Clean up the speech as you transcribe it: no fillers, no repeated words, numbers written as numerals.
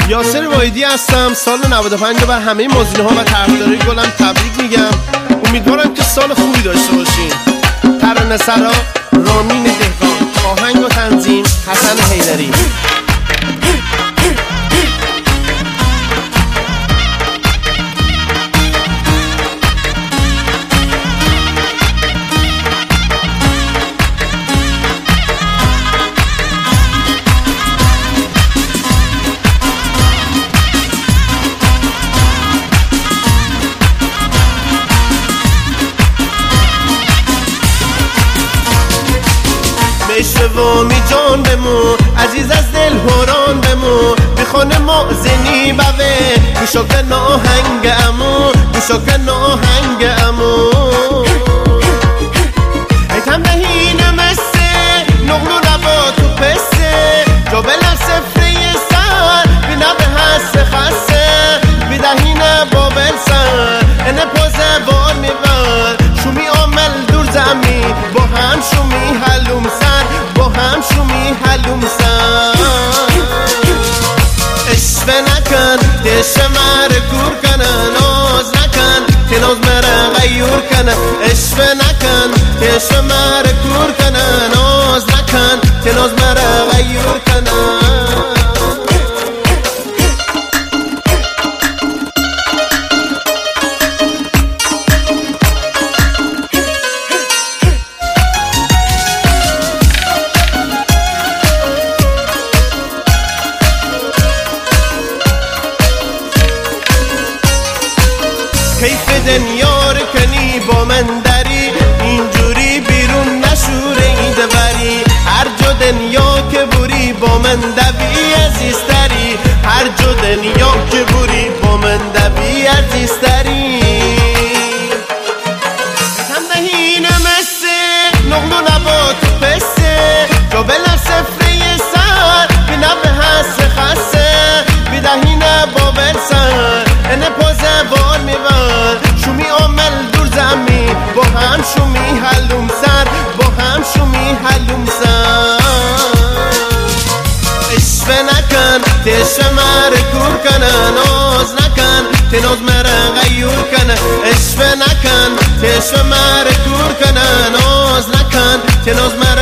یاسر وایدی هستم. سال 95 رو بر همه موزینه ها و طرفدارای گلم تبریک میگم. امیدوارم که سال خوبی داشته باشین. ترانه سرا رامین دهقان، آهنگ و تنظیم حسن حیدری. شوامی جان بمو عزیز از دل هوران بمو بخونه مؤذنی بوه گوشاک ناهنگ امو گوشاک ناهنگ امو ایتم بهینه مسه نغلو نبا تو پسه جا بلن سفره سر بینا به حس خسه بیدهینه بابل سر اینه پوزه بار میبر شومی عامل دور زمی با هم شومی حلوم سر با هم شومی حلوم سر اشوه نکن دشه مره گور کنه ناز نکن که ناز مره غیور کنه اشوه نکن دشه مره گور کنه ناز نکن که ناز مره غیور کنه کیف دنیا رو کنی با من داری اینجوری بیرون نشوره ایده بری هر جا دنیا که بوری با من دبی عزیزتری هر جا دنیا که بوری با من دبی عزیزتری هم دهینه مسه نغلو نبا تو پسه جا بلن سفره سر بینا به حس خسه بیدهینه با برسن اینه پوزه بار میبر شومی عامل دور زمی با هم شومی حلوم سر با هم شومی حلوم سر اشوه نکن تشه مره کور کنه ناز نکن تناز مره غیور کنه اشوه نکن تشه مره کور کنه ناز نکن تناز مره